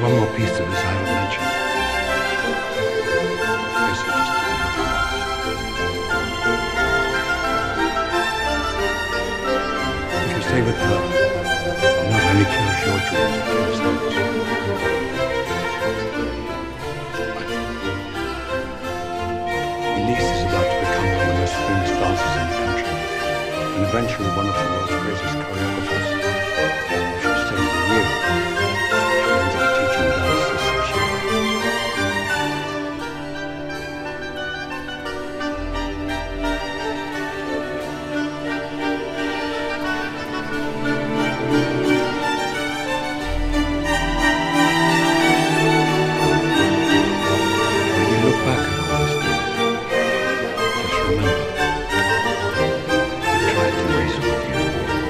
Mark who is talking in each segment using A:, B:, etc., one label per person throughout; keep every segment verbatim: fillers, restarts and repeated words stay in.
A: one more piece to this I haven't mentioned. Tracy just didn't have the heart. If you stay with her, it not only kills your dreams, it kills hers. Elise is about to become one of the most famous dancers in the country, and eventually one of the world's greatest choreographers. If she stays with you, she ends up teaching dance to such When you look back at all this, just remember, I tried to race with you.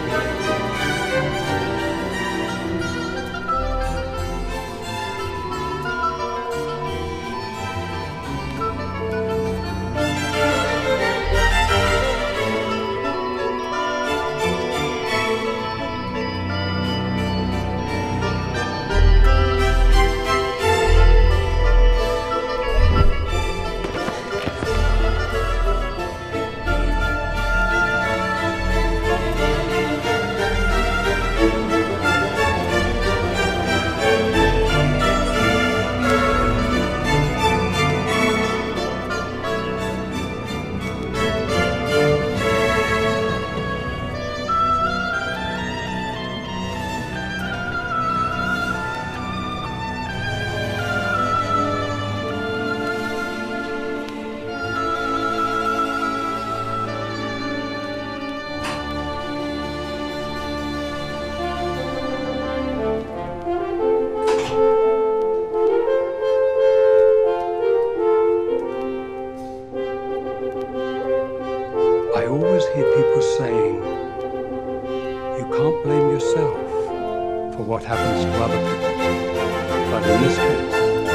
A: I always hear people saying, you can't blame yourself for what happens to other people. But in this case,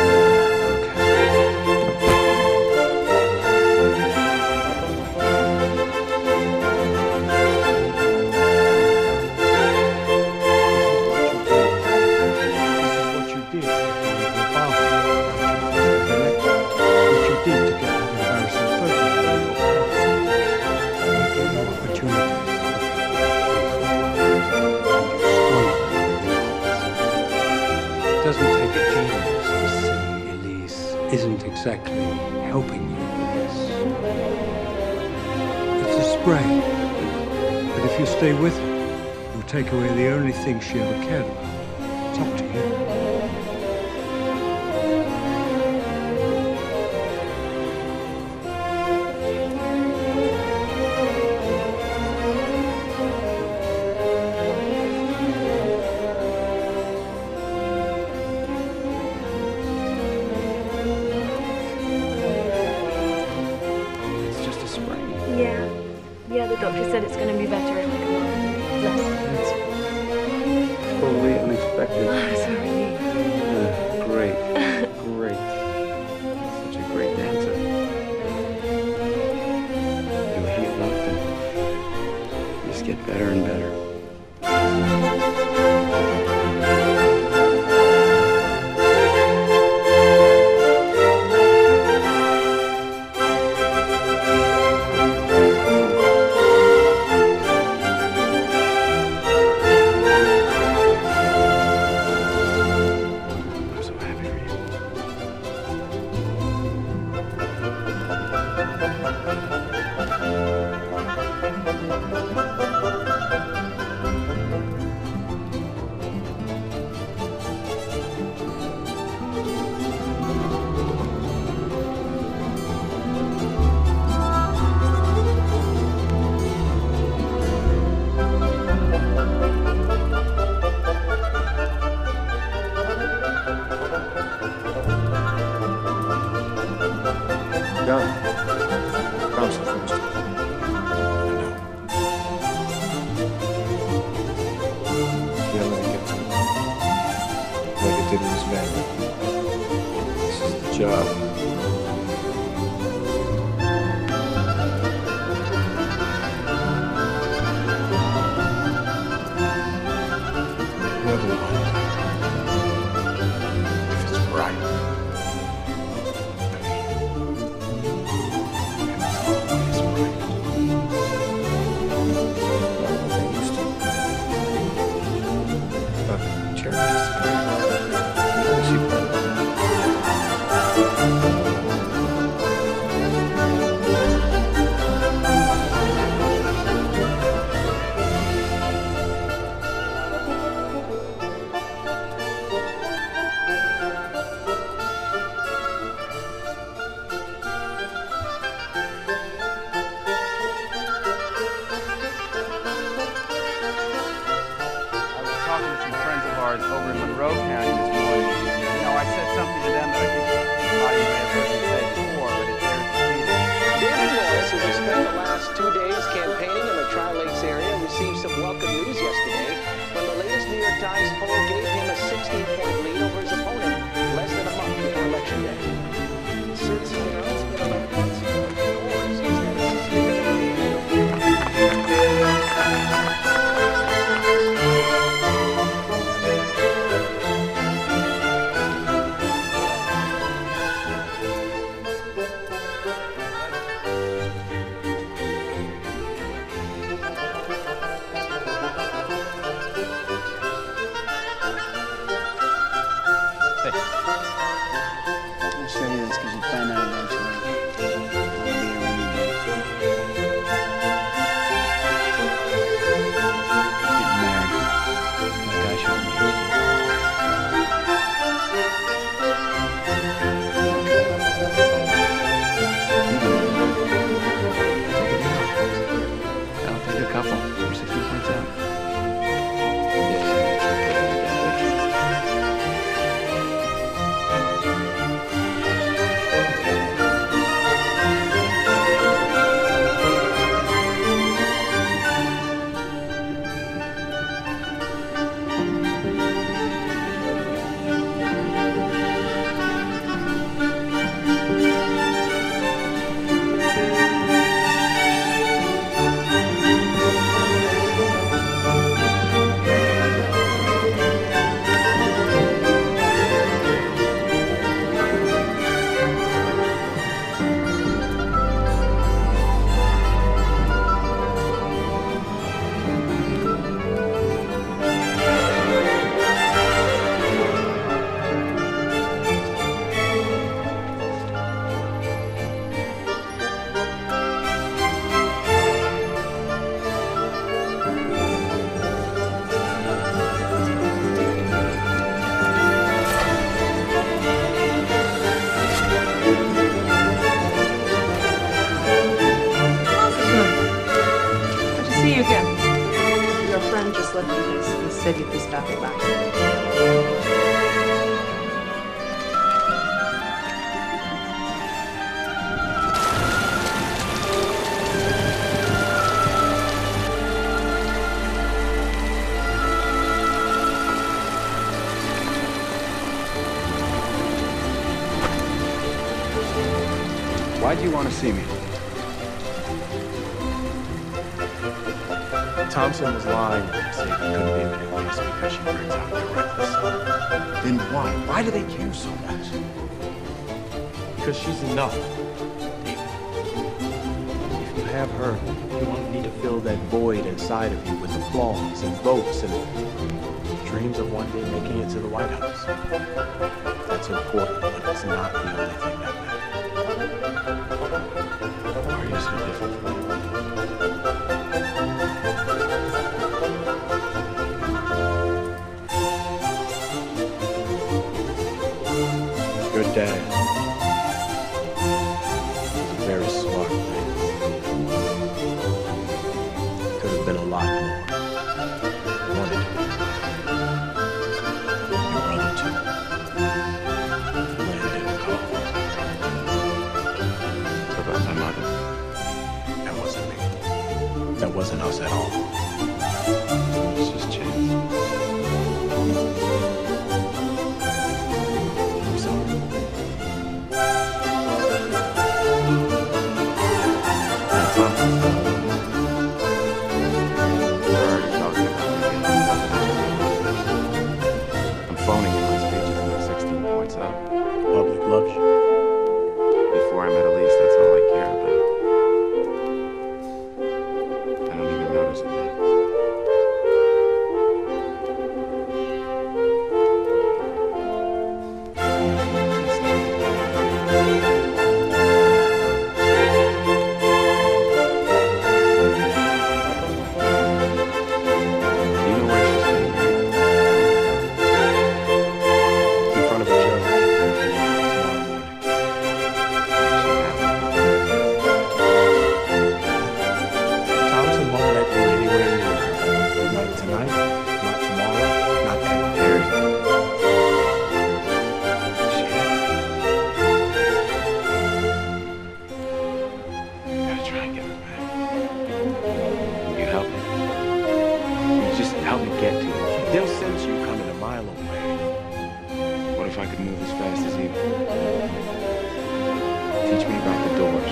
A: it doesn't take a genius to see Elise isn't exactly helping you with this. It's a sprain, but if you stay with her, you'll take away the only thing she ever cared about. It's up to you.
B: Yeah. Yeah, the doctor said it's going to be better in like a month. Less.
A: That's totally unexpected.
B: I'm sorry.
A: Uh, great. Great. Such a great dancer. You'll heal up and just get better and better.
C: Done. Promise you first. I know. Yeah, let me get to it. Like it did with his family. This is the job. Never mind.
D: said you'd be stopping by.
E: Why'd you want to see me?
F: Thompson was lying when he said he couldn't be of any use because she brings out the reckless.
E: Then why? Why do they care so much?
F: Because she's enough. If you have her, you won't need to fill that void inside of you with applause and votes and dreams of one day making it to the White House. That's important, but it's not the only thing that matters. Why are you so different from me? Your dad was a very smart man. Could have been a lot more. Wanted to be. Your brother too. Lynn didn't call.
E: So about my mother.
F: That wasn't me. That wasn't us at all.
E: It's just chance.
F: I'm sorry.
E: That's not my fault. We're already talking about me getting confidential. I'm phoning you my speeches and my sixteen points up.
F: Public loves you.
E: Before I met Elise, that's all I cared about. I don't even notice it now. Do you know where she's getting married?
F: In front of a judge. Tomorrow morning. Thompson won't let you anywhere near her. Not tonight, not tomorrow, not ever.
E: Harry. Shit. Gotta try and get her back. You help me. You just help me get to you.
F: They'll sense you coming a mile away.
E: What if I could move as fast as you? Teach me about the doors.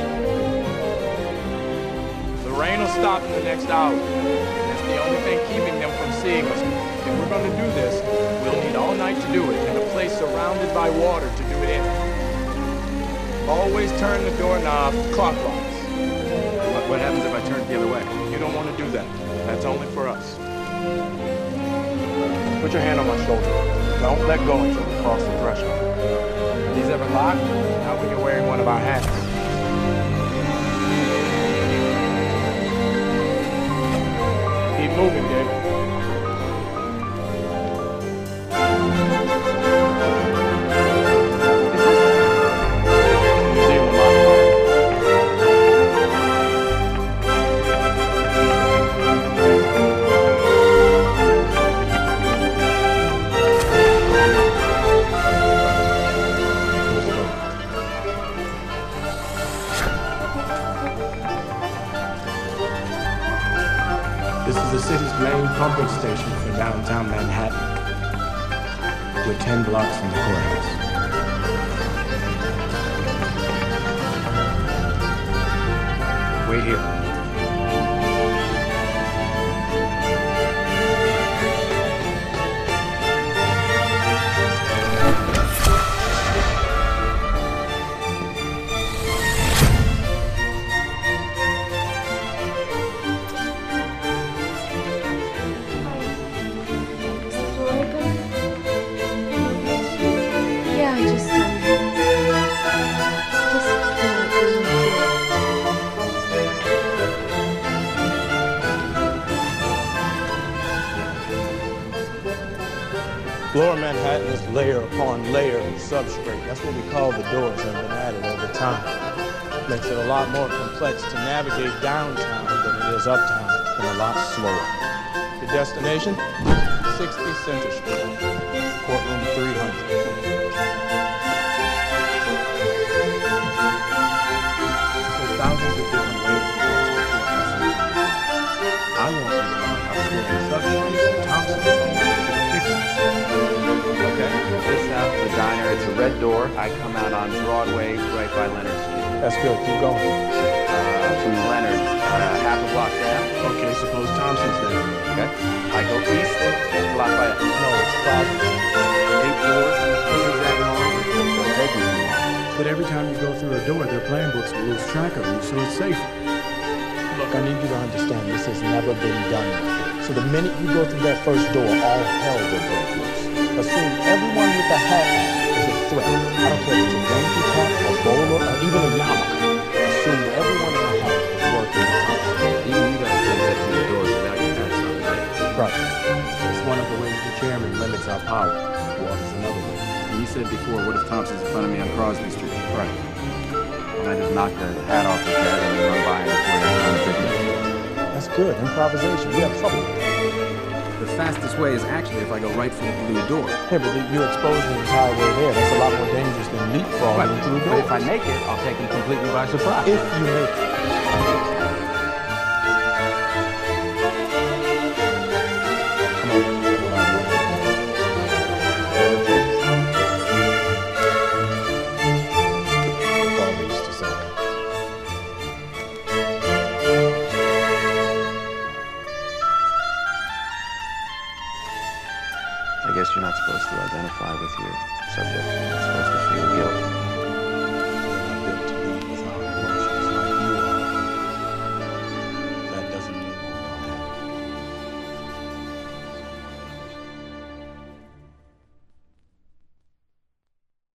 G: The rain will stop in the next hour. That's the only thing keeping them from seeing us. If we're going to do this, we'll need all night to do it, and a place surrounded by water to do it in. Always turn the doorknob clockwise.
E: What, what happens if I turn it the other way?
G: You don't want to do that. That's only for us. Put your hand on my shoulder. Don't let go until we cross the threshold. Are these ever locked? Not when you're wearing one of our hats. Keep moving, David. Museum of Modern Art.
F: This is the city's main pumping station for downtown Manhattan. We're ten blocks from the courthouse. Wait here.
B: Yeah, I just, um, just feel like being
F: Lower Manhattan is layer upon layer of substrate. That's what we call the doors that have been added over time. Makes it a lot more complex to navigate downtown than it is uptown, and a lot slower. Your destination?
G: sixty Center Street, courtroom three hundred.
F: There's thousands of different ways to get to the courthouse. I want you to learn how to get instructions and Thompson to fix it.
E: Okay. This house, the diner, it's a red door. I come out on Broadway right by Leonard Street.
F: That's good. Keep going.
E: Uh, from Leonard, uh, half a block down.
F: Okay, suppose Thompson's there.
E: Okay. I go east, it's a lot by it.
F: No, it's closets. Eight doors. This is that long. It's taking too long. But every time you go through a door, their plan books will lose track of you, so it's safer. Look, I need you to understand this has never been done before. So the minute you go through that first door, all hell will break loose. Assume everyone with a hat on is a threat. I don't care if it's a dainty cat, a bowler, or even a yarmulke. Assume everyone in the hat is working with Thompson.
E: Even you guys can't get through the doors without your hats on, right?
F: Right. It's one of the ways the chairman limits our power. Well, it's another way.
E: And you said before, what if Thompson's in front of me on Crosby Street? Right. And I just knock the hat off his head and then run by him before he's done picking it.
F: That's good. Improvisation. We have trouble with that.
E: The fastest way is actually if I go right for the blue door.
F: Yeah, but you expose the entire way there. That's a lot more dangerous than leapfrogging
E: Right.
F: through
E: But
F: doors.
E: if I make it, I'll take him completely by surprise.
F: If you make it. Come on. Father used to say that.
E: I guess you're not supposed to identify with your subject.